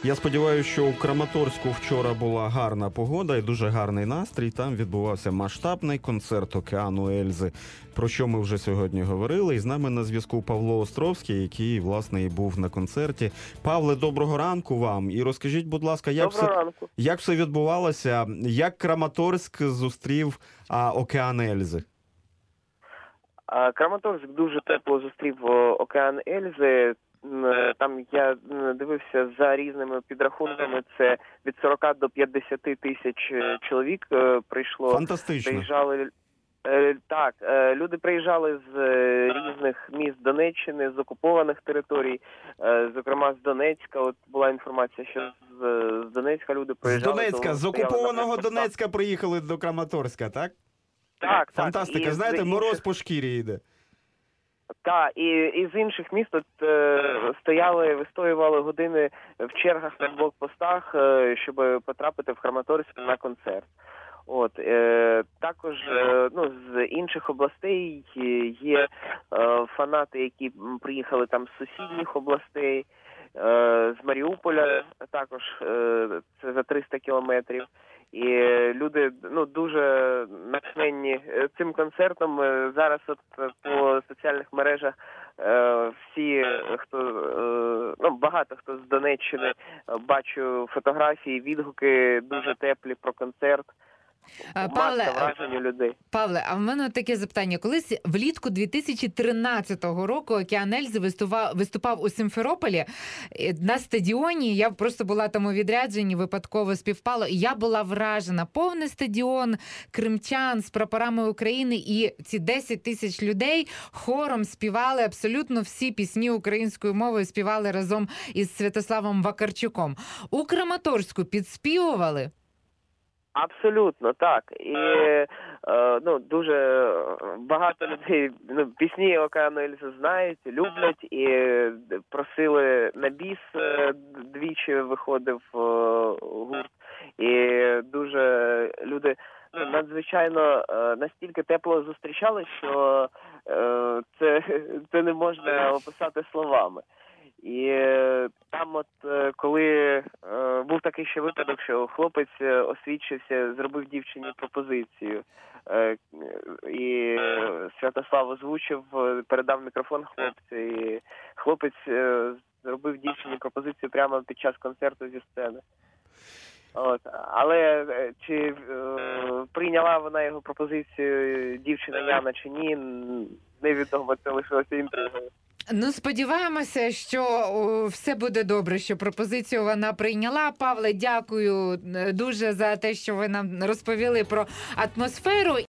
Я сподіваюся, що у Краматорську вчора була гарна погода і дуже гарний настрій. Там відбувався масштабний концерт «Океану Ельзи», про що ми вже сьогодні говорили. І з нами на зв'язку Павло Островський, який, власне, і був на концерті. Павле, доброго ранку вам. І розкажіть, будь ласка, як все відбувалося? Як Краматорськ зустрів «Океан Ельзи»? Краматорськ дуже тепло зустрів «Океан Ельзи». Там я дивився за різними підрахунками, це від 40 до 50 тисяч чоловік прийшло. Фантастично. Приїжджали, так, люди приїжджали з різних міст Донеччини, з окупованих територій, зокрема з Донецька. От була інформація, що з Донецька люди приїжджали. З Донецька, з окупованого Донецька приїхали до Краматорська, так? Так. Фантастика, знаєте, мороз по шкірі йде. Так, і з інших міст вистоювали години в чергах на блокпостах, щоб потрапити в Краматорськ на концерт. Також з інших областей є фанати, які приїхали там з сусідніх областей, з Маріуполя також, це за 300 кілометрів. І люди дуже натхненні цим концертом. Зараз по соціальних мережах багато хто з Донеччини, бачу фотографії, відгуки дуже теплі про концерт. Павле, а в мене таке запитання. Колись влітку 2013 року «Океан Ельзи» виступав у Сімферополі на стадіоні. Я просто була там у відрядженні, випадково співпало. І я була вражена. Повний стадіон, кримчан з прапорами України. І ці 10 тисяч людей хором співали абсолютно всі пісні українською мовою, співали разом із Святославом Вакарчуком. У Краматорську підспівували? Абсолютно, так. І дуже багато людей пісні «Океану Ельзи» знають, люблять і просили на біс, двічі виходив гурт. І дуже люди надзвичайно настільки тепло зустрічали, що це не можна описати словами. І там коли був такий ще випадок, що хлопець освідчився, зробив дівчині пропозицію. І Святослав озвучив, передав мікрофон хлопцю, і хлопець зробив дівчині пропозицію прямо під час концерту зі сцени. Але чи прийняла вона його пропозицію, дівчина Яна, чи ні, невідомо, це лишилося інтригою. Сподіваємося, що все буде добре, що пропозицію вона прийняла. Павле, дякую дуже за те, що ви нам розповіли про атмосферу.